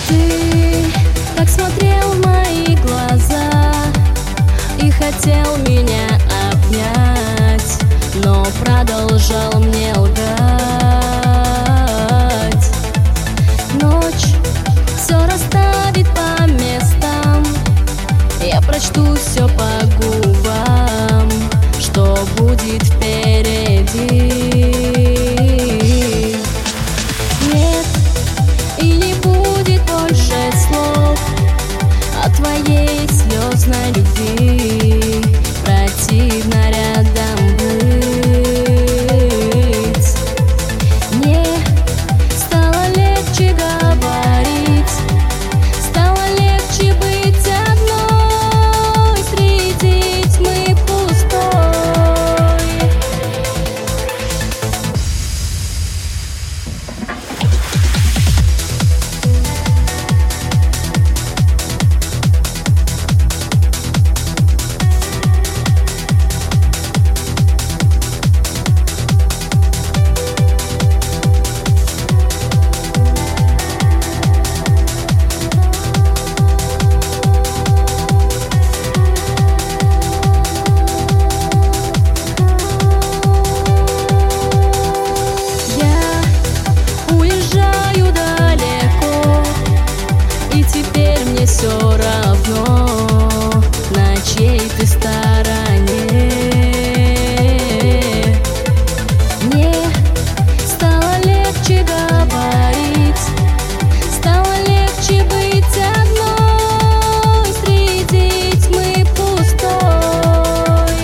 Ты так смотрел в мои глаза и хотел меня обнять, но продолжал мне лгать. Ночь все расставит по местам, я прочту все по губам, что будет впереди. Нет, и не будет больше слов о твоей слезной любви. Противно рядом быть. Мне стало легче говорить, стало легче быть одной среди тьмы пустой. Все равно, на чьей ты стороне. Мне стало легче говорить, стало легче быть одной среди тьмы пустой.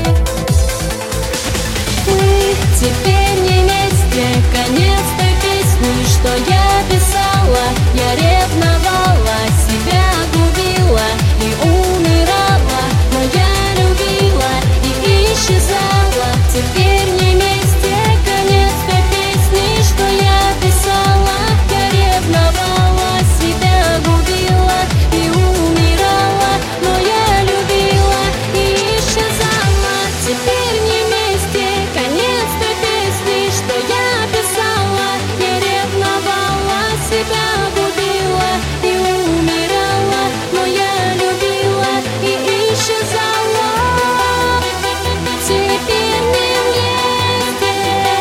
Мы теперь не вместе, конец той песни, что я писала. Я ревновала себя, и умирала, но я любила и исчезала. Теперь не вместе, конец той песни, что я писала. Я ревновала, себя губила и умирала, но я любила и исчезала. Теперь не вместе, конец той песни, что я писала. Я ревновала, себя губила и умирала, но я и исчезала. Теперь не вместе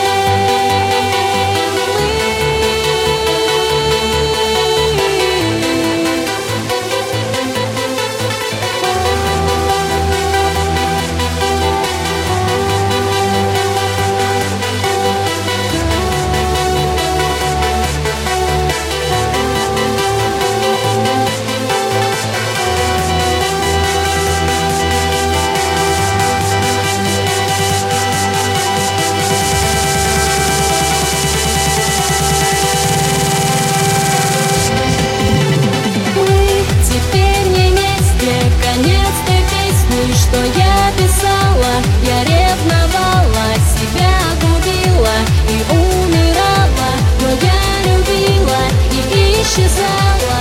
что я писала. Я ревновала, себя губила и умирала, но я любила и исчезала.